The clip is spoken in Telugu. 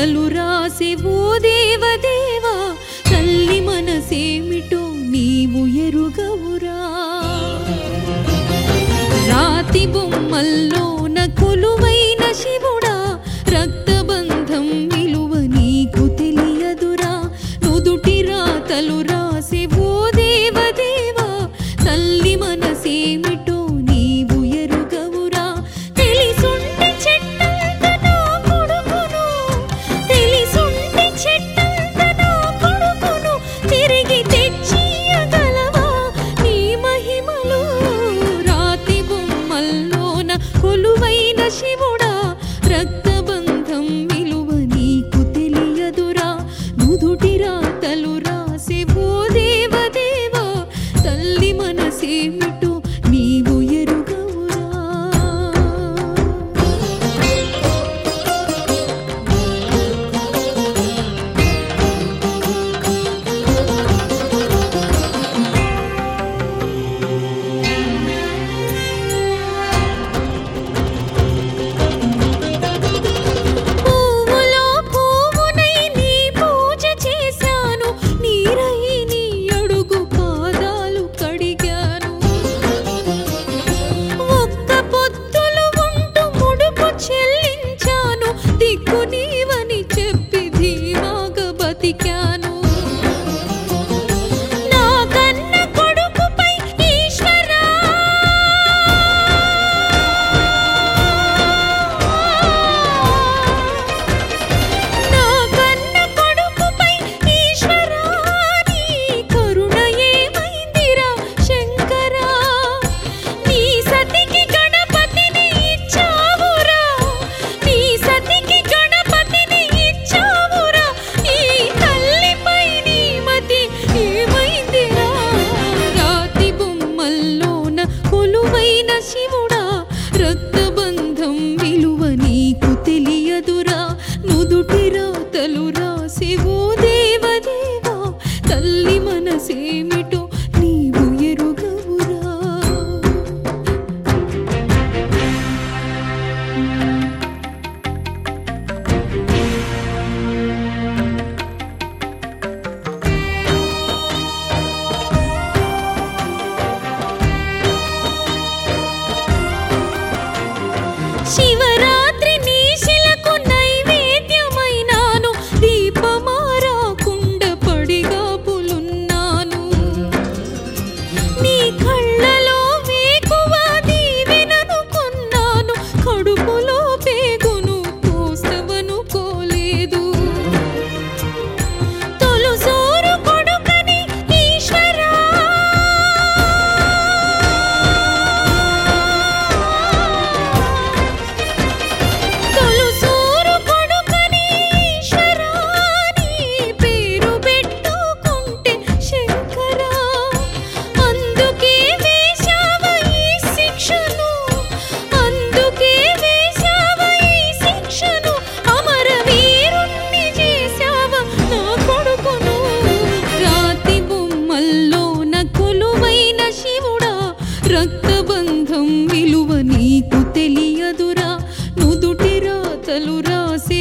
రాతలు రాసే ఓ దేవదేవా తల్లి మనసేమిటో నీవు ఎరుగవురా రాతి బొమ్మల్లోన కొలువైన శివుడా రక్తబంధం విలువ నీకు తెలియదురా నుదుటి రాతలు రాసే ఓ దేవదేవా తల్లి మనసేమిటో నీవు ఎరుగవురా తెలిసుంటే చెట్టంత నా కొడుకును తెలిసుంటే చెట్టంత నా కొడుకును తిరిగి తెచ్చియగలవా నీ మహిమలో రాతి బొమ్మల్లోన కొలువైన శివుడా రక్తబంధం విలువ నీకు తెలియదురా నుదుటి రాతలు రాసే ఓ దేవదేవా తల్లి మనసేమిటో నీవు ఎరుగవురా పువ్వులో పువ్వునై నీ పూజ చేశాను నీరై నీ అడుగు పాదాలు కడిగాను ఒక్క పొత్తులు ఉంటూ ముడుపు చెల్లించాను దిక్కు నీవని చెప్పి ధీమాగా బతికాను నా కన్న కొడుకుపై ఈశ్వరా నా కన్న కొడుకుపై ఈశ్వరా నీ కరుణ ఏమైందిరా శంకరా నీ సతికి గణపతిని ఇచ్చావురా నీ సతికి గణపతిని ఇచ్చావురా ఈ తల్లిపై నీ మతి ఏమైందిరా రాతి బొమ్మల్లోన కొలువైన శివుడా రక్తబంధం విలువ నీకు తెలియదురా నుదుటి రాతలు రాసే ఓ దేవదేవా తల్లి మనసేమిటో నీవు ఎరుగవురా శివరాత్రి నీ శిలకు నైవేద్యమైనాను దీపమారాకుండ పడిగాపులున్నాను నీ కళ్ళలో వేకువ దీవెనను కొన్నాను కడుపులో పేగును కోసవనుకోలేదు తొలుసూరు కొడుకని ఈశ్వరా తొలుసూరు కొడుకని ఈశ్వరా నీ పేరు పెట్టుకుంటే శంకరా అందుకే వేశావ ఈ శిక్షను అందుకే వేశావ ఈ శిక్షను అమరవీరుణ్ణి చేశావ నా కొడుకును రాతి బొమ్మల్లోన కొలువైన శివుడా రక్తబంధం విలువ నీకు తెలియదురా నుదుటి రాతలు రాసే